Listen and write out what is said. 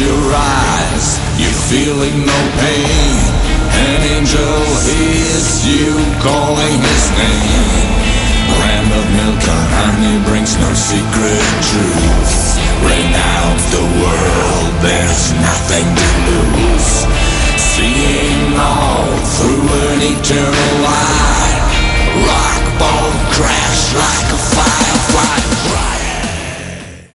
your eyes, you're feeling no pain. An angel hears you calling his name. Land of milk and honey brings no secret truth. Rain out the world, there's nothing to lose. Seeing all through an eternal